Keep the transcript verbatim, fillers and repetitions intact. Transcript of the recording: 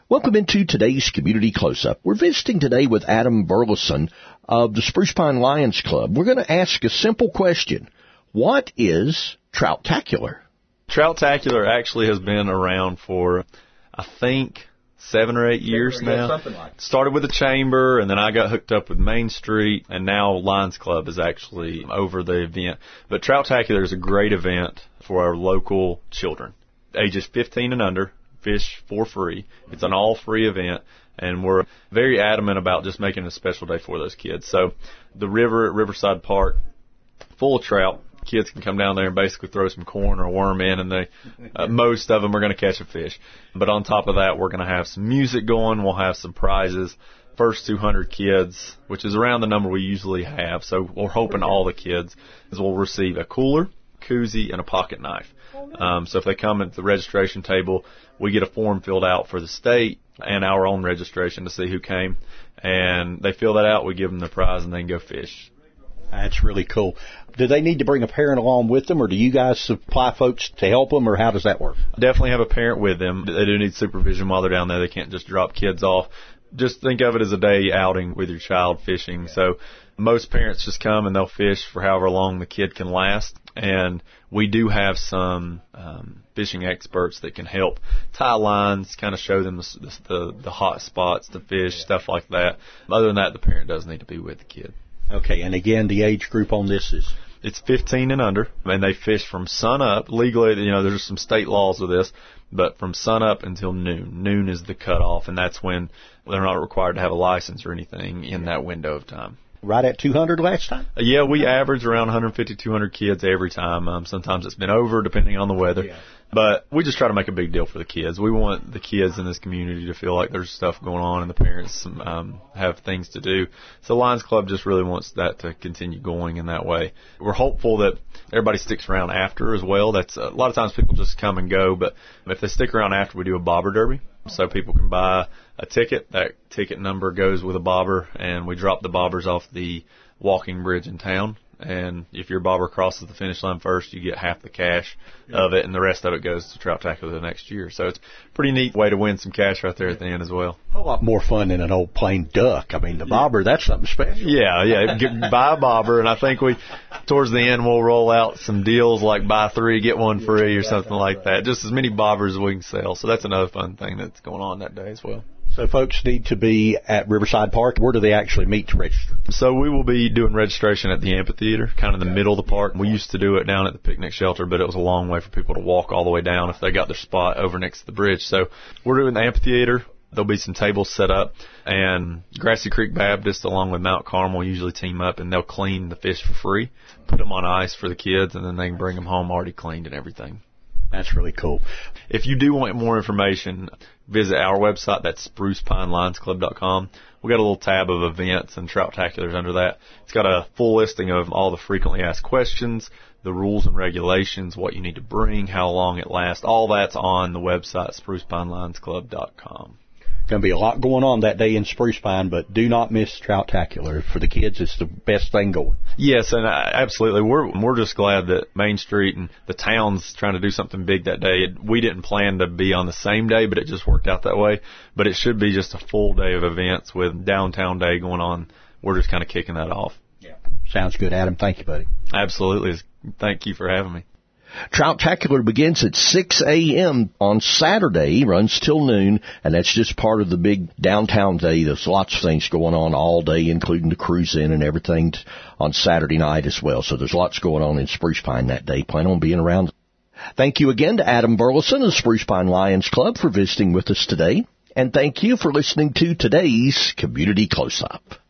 Welcome into today's Community Close-Up. We're visiting today with Adam Burleson of the Spruce Pine Lions Club. We're going to ask a simple question. What is Trout-tacular? Trout-tacular actually has been around for, I think, seven or eight years now. Something like that. Started with the Chamber, and then I got hooked up with Main Street, and now Lions Club is actually over the event. But Trout-tacular is a great event for our local children, ages fifteen and under. Fish for free. It's an all-free event, and we're very adamant about just making it a special day for those kids. So the river at Riverside Park, full of trout. Kids can come down there and basically throw some corn or a worm in, and they, uh, most of them are going to catch a fish. But on top of that, we're going to have some music going. We'll have some prizes. First two hundred kids, which is around the number we usually have. So we're hoping all the kids will receive a cooler, koozie, and a pocket knife. Um, so if they come at the registration table, we get a form filled out for the state and our own registration to see who came. And they fill that out, we give them the prize, and they can go fish. That's really cool. Do they need to bring a parent along with them, or do you guys supply folks to help them, or how does that work? Definitely have a parent with them. They do need supervision while they're down there. They can't just drop kids off. Just think of it as a day outing with your child fishing. So most parents just come and they'll fish for however long the kid can last. And we do have some um, fishing experts that can help tie lines, kind of show them the, the, the hot spots, the fish, stuff like that. Other than that, the parent does need to be with the kid. Okay, and again, the age group on this is? It's fifteen and under, and they fish from sun up. Legally, you know, there's some state laws with this, but from sun up until noon. Noon is the cutoff, and that's when they're not required to have a license or anything in that window of time. Right at two hundred last time? Uh, yeah, we average around one fifty, two hundred kids every time. Um, sometimes it's been over, depending on the weather. Yeah. But we just try to make a big deal for the kids. We want the kids in this community to feel like there's stuff going on and the parents um, have things to do. So Lions Club just really wants that to continue going in that way. We're hopeful that everybody sticks around after as well. That's a lot of times people just come and go, but if they stick around after, we do a bobber derby. So people can buy a ticket. That ticket number goes with a bobber, and we drop the bobbers off the walking bridge in town. And if your bobber crosses the finish line first, you get half the cash of it, and the rest of it goes to Trout-tacular the next year. So it's a pretty neat way to win some cash right there at the end as well. A lot more fun than an old plain duck. I mean, the bobber, that's something special. Yeah, yeah. Get, buy a bobber, and I think we, towards the end, we'll roll out some deals like buy three, get one free or something like that. Just as many bobbers as we can sell. So that's another fun thing that's going on that day as well. So folks need to be at Riverside Park. Where do they actually meet to register? So we will be doing registration at the amphitheater, kind of in the middle of the park. We used to do it down at the picnic shelter, but it was a long way for people to walk all the way down if they got their spot over next to the bridge. So we're doing the amphitheater. There'll be some tables set up, and Grassy Creek Baptist along with Mount Carmel usually team up, and they'll clean the fish for free, put them on ice for the kids, and then they can bring them home already cleaned and everything. That's really cool. If you do want more information, visit our website. That's spruce pine lions club dot com. We got a little tab of events and Trout-taculars under that. It's got a full listing of all the frequently asked questions, the rules and regulations, what you need to bring, how long it lasts. All that's on the website, spruce pine lions club dot com. Going to be a lot going on that day in Spruce Pine, but do not miss Trout-tacular. For the kids, it's the best thing going. Yes, and uh, absolutely. We're we're just glad that Main Street and the town's trying to do something big that day. It, we didn't plan to be on the same day, but it just worked out that way. But it should be just a full day of events with Downtown Day going on. We're just kind of kicking that off. Yeah. Sounds good, Adam. Thank you, buddy. Absolutely. Thank you for having me. Trout-tacular begins at six a.m. on Saturday, runs till noon, and that's just part of the big downtown day. There's lots of things going on all day, including the cruise in and everything on Saturday night as well. So there's lots going on in Spruce Pine that day. Plan on being around. Thank you again to Adam Burleson of the Spruce Pine Lions Club for visiting with us today. And thank you for listening to today's Community Close-Up.